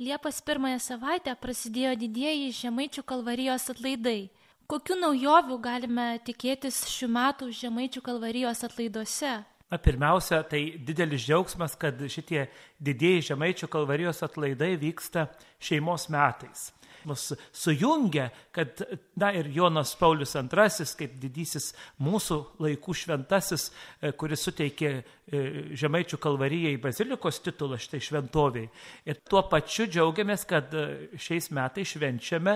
Liepos 1 savaitę prasidėjo didieji Žemaičių Kalvarijos atlaidai. Kokių naujovių galime tikėtis šių metų Žemaičių Kalvarijos atlaiduose? Pirmiausia, tai didelis džiaugsmas, kad šitie didieji Žemaičių Kalvarijos atlaidai vyksta šeimos metais. Mus sujungia, kad ir Jonas Paulius II, kaip didysis mūsų laikų šventasis, kuris suteikė Žemaičių Kalvarijai bazilikos titulą šitai šventoviai. Ir tuo pačiu džiaugiamės, kad šiais metais švenčiame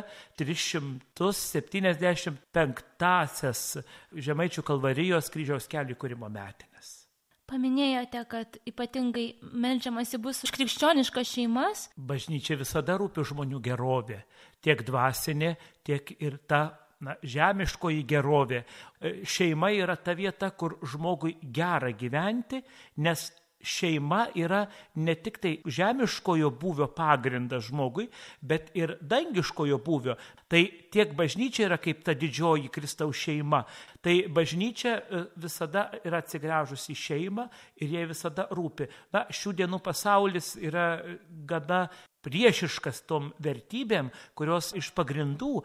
375-asias Žemaičių Kalvarijos kryžiaus kelio įkūrimo metines. Paminėjote, kad ypatingai meldžiamasi bus už krikščioniškas šeimas. Bažnyčia visada rūpi žmonių gerovė, tiek dvasinė, tiek ir ta žemiškoji gerovė. Šeima yra ta vieta, kur žmogui gera gyventi, nes šeima yra ne tik tai žemiškojo būvio pagrindas žmogui, bet ir dangiškojo būvio. Tai tiek bažnyčia yra kaip ta didžioji Kristaus šeima. Tai bažnyčia visada yra atsigręžusi į šeimą ir jai visada rūpi. Šių dienų pasaulis yra gana priešiškas tom vertybėm, kurios iš pagrindų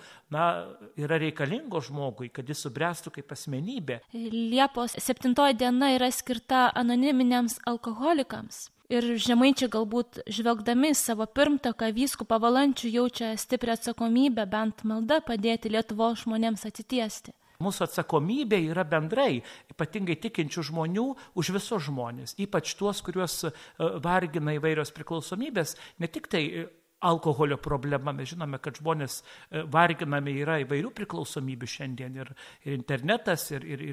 yra reikalingos žmogui, kad jis subręstų kaip asmenybė. Liepos 7 diena yra skirta anoniminiams alkoholikams. Ir žemaičiai galbūt žvelgdami savo pirmtaką vyskupą Valančių jaučia stiprią atsakomybę bent malda padėti Lietuvos žmonėms atsitiesti. Mūsų atsakomybė yra bendrai, ypatingai tikinčių žmonių, už visus žmonės, ypač tuos, kuriuos vargina įvairios priklausomybės, ne tik tai alkoholio problema. Mes žinome, kad žmonės varginami yra įvairių priklausomybių šiandien, ir internetas,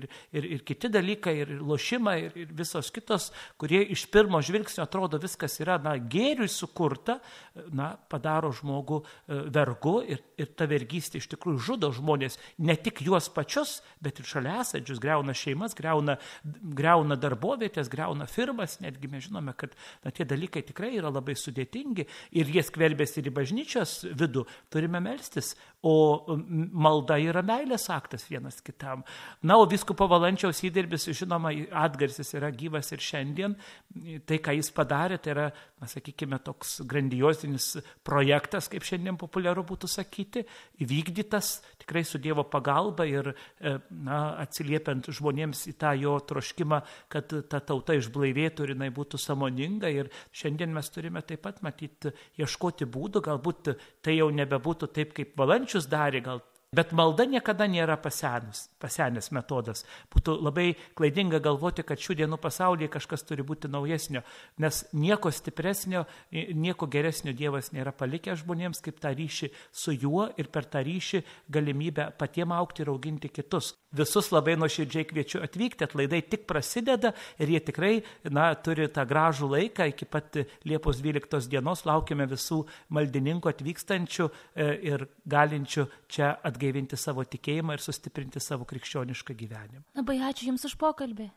ir kiti dalykai, ir lošimai, ir visos kitos, kurie iš pirmo žvilgsnio atrodo viskas yra gėriui sukurta, padaro žmogų vergu, ir ta vergystė iš tikrųjų žudo žmonės, ne tik juos pačius, bet ir šalia esančius, griauna šeimas, griauna darbovietės, griauna firmas, netgi mes žinome, kad tie dalykai tikrai yra labai sudėtingi ir jie skverbėsi ir į bažnyčios vidų, turime melstis, o malda yra meilės aktas vienas kitam. O vyskupo Valančiaus įdirbis, žinoma, atgarsis yra gyvas ir šiandien. Tai, ką jis padarė, tai yra, sakykime, toks grandiosinis projektas, kaip šiandien populiaru būtų sakyti, įvykdytas tikrai su Dievo pagalba ir atsiliepiant žmonėms į tą jo troškimą, kad ta tauta išblaivėtų ir jinai būtų sąmoninga. Ir šiandien mes turime taip pat matyti, ieškoti būdų, galbūt tai jau nebebūtų taip, kaip Valančius darė, bet malda niekada nėra pasenęs metodas. Būtų labai klaidinga galvoti, kad šių dienų pasaulyje kažkas turi būti naujesnio, nes nieko stipresnio, nieko geresnio Dievas nėra palikęs žmonėms, kaip tą ryšį su juo ir per tą ryšį galimybę patiem augti ir auginti kitus. Visus labai nuoširdžiai kviečiu atvykti, atlaidai tik prasideda ir jie tikrai turi tą gražų laiką iki pat Liepos 12 dienos. Laukiame visų maldininkų atvykstančių ir galinčių čia atgaivinti savo tikėjimą ir sustiprinti savo krikščionišką gyvenimą. Labai ačiū Jums už pokalbį.